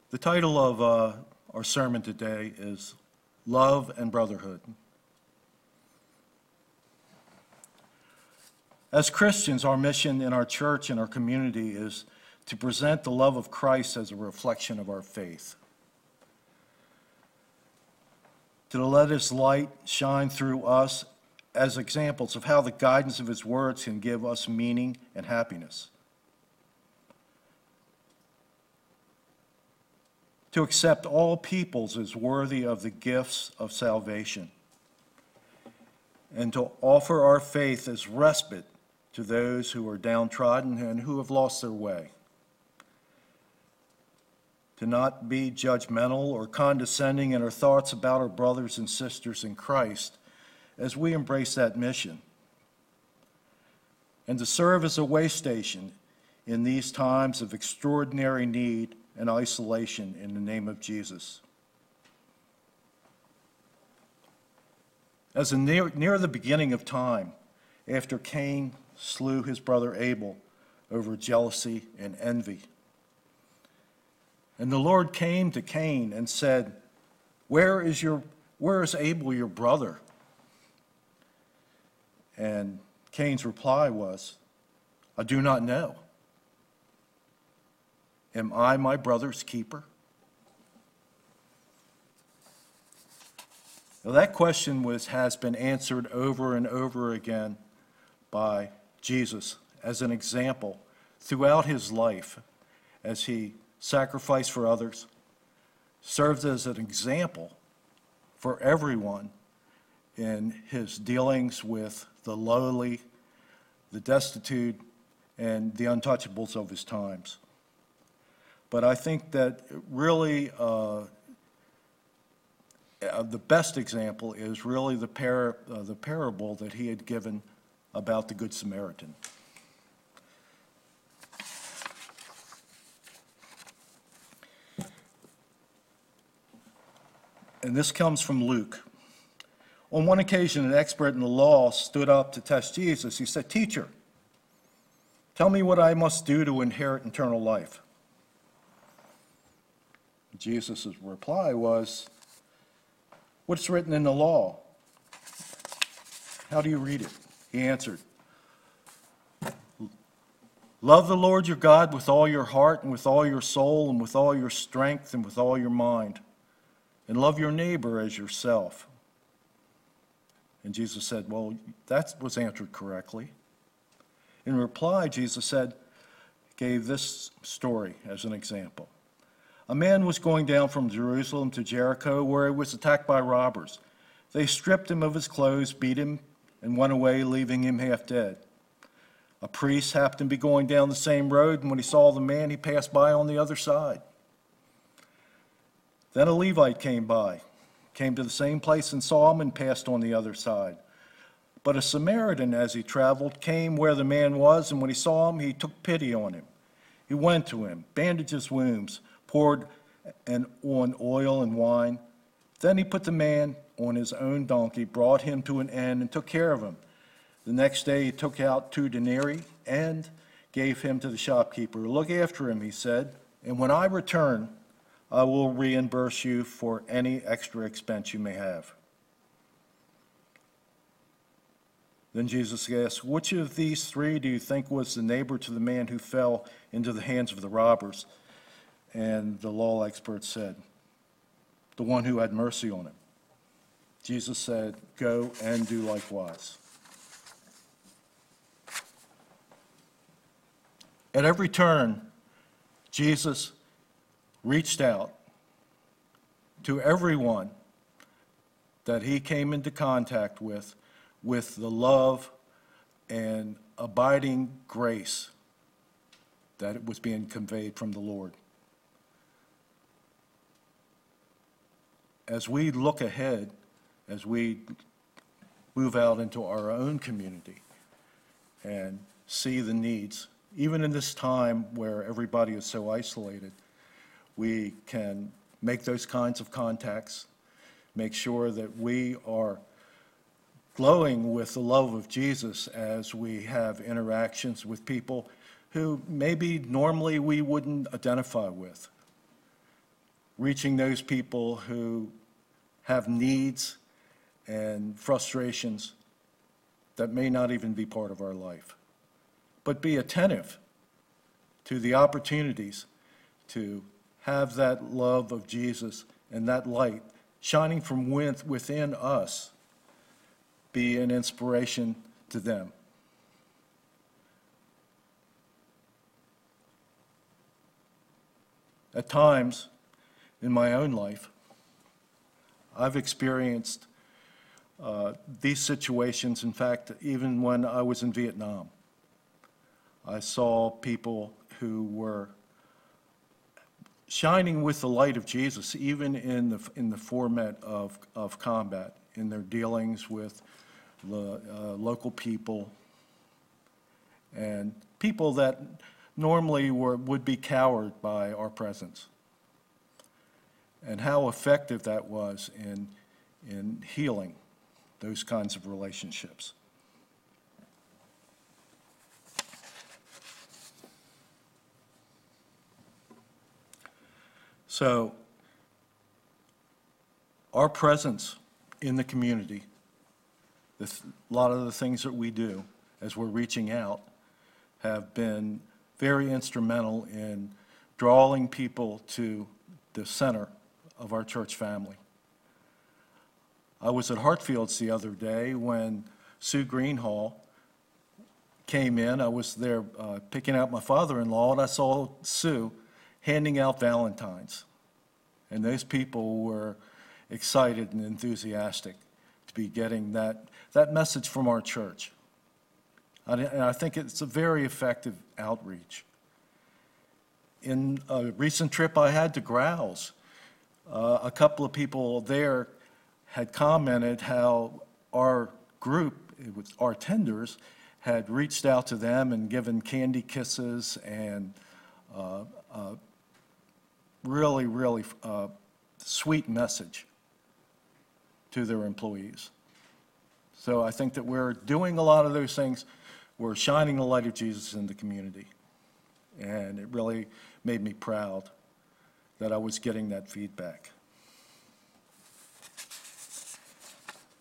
The title of our sermon today is Love and Brotherhood. As Christians, our mission in our church and our community is to present the love of Christ as a reflection of our faith. To let His light shine through us as examples of how the guidance of His words can give us meaning and happiness. To accept all peoples as worthy of the gifts of salvation, and to offer our faith as respite to those who are downtrodden and who have lost their way. To not be judgmental or condescending in our thoughts about our brothers and sisters in Christ as we embrace that mission. And to serve as a way station in these times of extraordinary need and isolation in the name of Jesus. As near the beginning of time, after Cain slew his brother Abel over jealousy and envy, and the Lord came to Cain and said, where is Abel, your brother? And Cain's reply was, I do not know. Am I my brother's keeper? Now that question has been answered over and over again by Jesus as an example throughout his life as he sacrificed for others, served as an example for everyone in his dealings with the lowly, the destitute, and the untouchables of his times. But I think that really the best example is really the parable that he had given about the Good Samaritan. And this comes from Luke. On one occasion, an expert in the law stood up to test Jesus. He said, Teacher, tell me what I must do to inherit eternal life. Jesus' reply was, what's written in the law? How do you read it? He answered, love the Lord your God with all your heart and with all your soul and with all your strength and with all your mind, and love your neighbor as yourself. And Jesus said, well, that was answered correctly. In reply, Jesus gave this story as an example. A man was going down from Jerusalem to Jericho where he was attacked by robbers. They stripped him of his clothes, beat him, and went away, leaving him half dead. A priest happened to be going down the same road, and when he saw the man, he passed by on the other side. Then a Levite came to the same place and saw him and passed on the other side. But a Samaritan, as he traveled, came where the man was, and when he saw him, he took pity on him. He went to him, bandaged his wounds, poured on oil and wine. Then he put the man on his own donkey, brought him to an inn, and took care of him. The next day he took out 2 denarii and gave him to the shopkeeper. Look after him, he said, and when I return, I will reimburse you for any extra expense you may have. Then Jesus asked, which of these 3 do you think was the neighbor to the man who fell into the hands of the robbers? And the law expert said, the one who had mercy on him. Jesus said, go and do likewise. At every turn, Jesus reached out to everyone that he came into contact with the love and abiding grace that was being conveyed from the Lord. As we look ahead, as we move out into our own community and see the needs, even in this time where everybody is so isolated, we can make those kinds of contacts, make sure that we are glowing with the love of Jesus as we have interactions with people who maybe normally we wouldn't identify with. reaching those people who have needs and frustrations that may not even be part of our life. But be attentive to the opportunities to have that love of Jesus and that light shining from within us be an inspiration to them. At times in my own life, I've experienced these situations. In fact, even when I was in Vietnam, I saw people who were shining with the light of Jesus, even in the format of combat, in their dealings with the local people and people that normally would be cowered by our presence, and how effective that was in healing those kinds of relationships. So, our presence in the community, a lot of the things that we do as we're reaching out, have been very instrumental in drawing people to the center of our church family. I was at Hartfields the other day when Sue Greenhall came in. I was there picking out my father-in-law, and I saw Sue handing out Valentines. And those people were excited and enthusiastic to be getting that message from our church. And I think it's a very effective outreach. In a recent trip I had to Growls, a couple of people there had commented how our group, our tenders, had reached out to them and given candy kisses and really sweet message to their employees. So I think that we're doing a lot of those things. We're shining the light of Jesus in the community. And it really made me proud that I was getting that feedback.